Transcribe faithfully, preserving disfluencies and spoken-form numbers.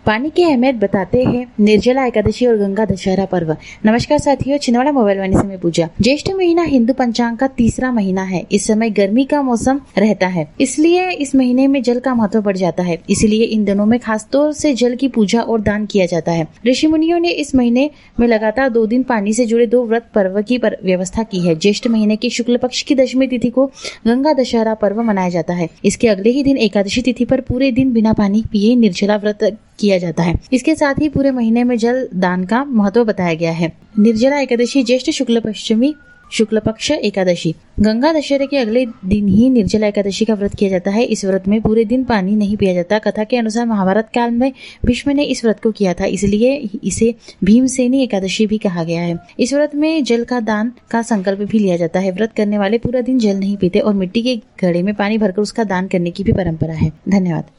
पानी की अहमियत बताते हैं निर्जला एकादशी और गंगा दशहरा पर्व। नमस्कार साथियों, छिंदवाड़ा मोबाइल वाणी से मैं पूजा। ज्येष्ठ महीना हिंदू पंचांग का तीसरा महीना है। इस समय गर्मी का मौसम रहता है, इसलिए इस महीने में जल का महत्व बढ़ जाता है। इसलिए इन दिनों में खासतौर से जल की पूजा और दान किया जाता है। ऋषि मुनियों ने इस महीने में लगातार दो दिन पानी से जुड़े दो व्रत पर्व की व्यवस्था की है। ज्येष्ठ महीने के शुक्ल पक्ष की दशमी तिथि को गंगा दशहरा पर्व मनाया जाता है। इसके अगले ही दिन एकादशी तिथि पर पूरे दिन बिना पानी पिए निर्जला व्रत किया जाता है। इसके साथ ही पूरे महीने में जल दान का महत्व बताया गया है। निर्जला एकादशी ज्येष्ठ शुक्ल पश्चिमी शुक्ल पक्ष एकादशी। गंगा दशहरे के अगले दिन ही निर्जला एकादशी का व्रत किया जाता है। इस व्रत में पूरे दिन पानी नहीं पिया जाता। कथा के अनुसार महाभारत काल में भीष्म ने इस व्रत को किया था, इसलिए इसे भीमसेनी एकादशी भी कहा गया है। इस व्रत में जल का दान का संकल्प भी लिया जाता है। व्रत करने वाले पूरा दिन जल नहीं पीते और मिट्टी के घड़े में पानी भरकर उसका दान करने की भी परंपरा है। धन्यवाद।